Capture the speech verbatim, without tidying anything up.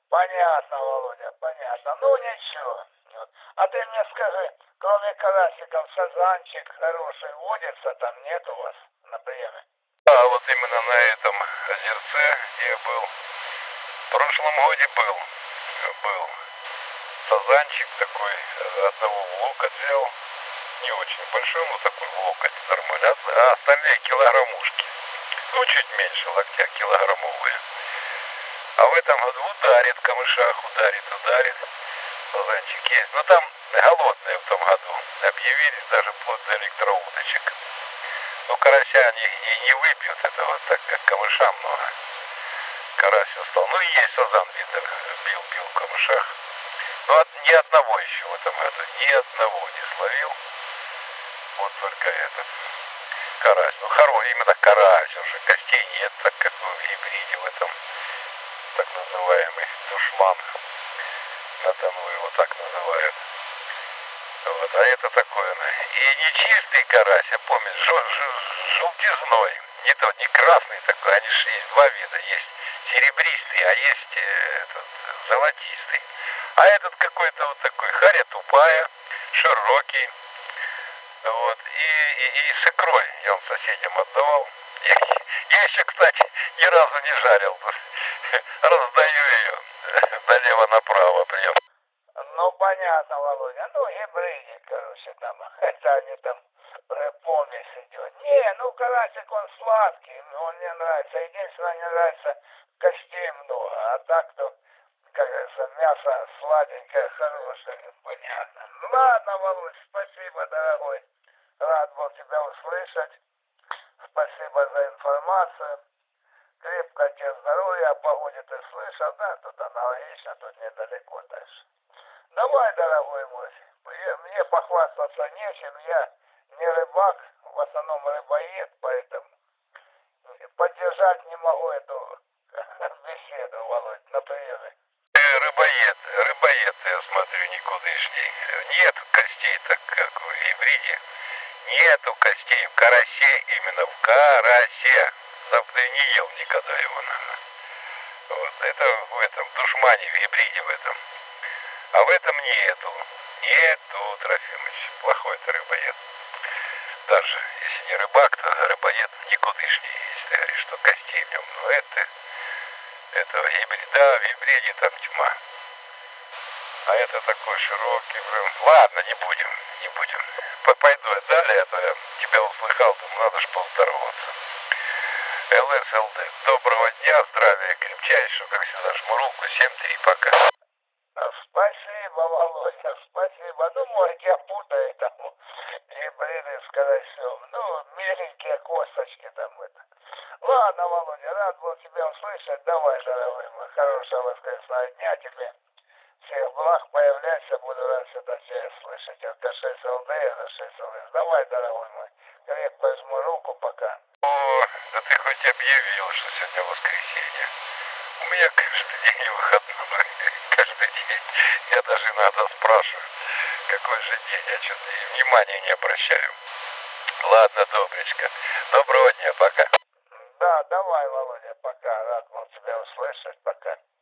Понятно, Володя, понятно. Ну ничего. Вот. А ты мне скажи, кроме карасиков, сазанчик хороший водится, там нет у вас на приеме? А вот именно на этом озерце я был. В прошлом годе был. Был. Сазанчик такой, одного в локоть взял. Не очень большой, но такой в локоть нормально. А остальные килограммушки. Ну, чуть меньше локтя, килограммовые. А в этом году ударит в камышах, ударит, ударит. Сазанчик есть. Но там голодные в том году. Объявились даже вплоть до электроуточек. Но карася они не, не выпьют этого, так как камыша много. Карась устал. Ну и есть сазан, видно, бил, бил в камышах. Но от, ни одного еще в этом году, ни одного не словил. Вот только этот карась. Ну, хороший, именно карась уже. Костей нет, так как в гибриде в этом, так называемый душман. На Дону его так называют. Вот, а это такое. И не чистый карась, я помню, желтизной. Не тот, не красный такой, они же есть два вида. Есть серебристый, а есть э, этот, золотистый. А этот какой-то вот такой, харя тупая, широкий. Вот, и, и, и с икрой я он соседям отдавал. Я, я еще, кстати, ни разу не жарил. Раздаю ее налево-направо прям. Ну, понятно, Володя. Ну, гибридик, короче, там. Это они там э, помесь идет. Не, ну, карасик, он сладкий, он мне нравится. Единственное, не нравится, костей много. А так-то, как говорится, мясо сладенькое, хорошее, понятно. Ну, ладно, Володь, спасибо, дорогой. Рад был тебя услышать. Спасибо за информацию. Крепко тебе здоровья, о погоде ты слышал, да? Тут аналогично, тут недалеко дальше. Давай, дорогой мой, мне похвастаться нечем, я не рыбак, в основном рыбоед, поэтому поддержать не могу эту беседу, Володь, на приеме. Рыбоед, рыбоед, я смотрю, никудышний. Нету костей, так как в гибриде. Нету костей в карасе, именно в карасе. Сам ты не ел никогда его, наверное. Вот, это в этом, в душмане, в гибриде в этом. А в этом нету. Нету, Трофимыч. Плохой ты рыбоед. Даже если не рыбак, то рыбоед никудышний, если ты говоришь, что костей в нем. Ну это, это в гибриде, да, в гибриде там тьма. А это такой широкий, прям. Ладно, не будем, не будем. Пойду я далее, а то я тебя услыхал, думаю, надо же поздороваться. ЛСЛД. Доброго дня, здравия крепчайшего, как всегда, жму руку, семь три, пока. Спасибо, Володя, спасибо. Ну, может, я путаю там гибриды с карасем. Ну, меленькие косточки там это. Ладно, Володя, рад был тебя услышать. Давай, дорогой мой, хорошего воскресного дня тебе. Всех благ, появляйся, буду рад всегда тебя слышать. Это шесть ЛД, это шесть ЛС. Давай, дорогой мой, крепко жму руку, пока. О, да ты хоть объявил, что сегодня воскресенье. У меня каждый день выходной. Каждый день. Я даже иногда спрашиваю, какой же день. Я что-то внимания не обращаю. Ладно, Добречка. Доброго дня, пока. Да, давай, Володя, пока. Рад был тебя услышать, пока.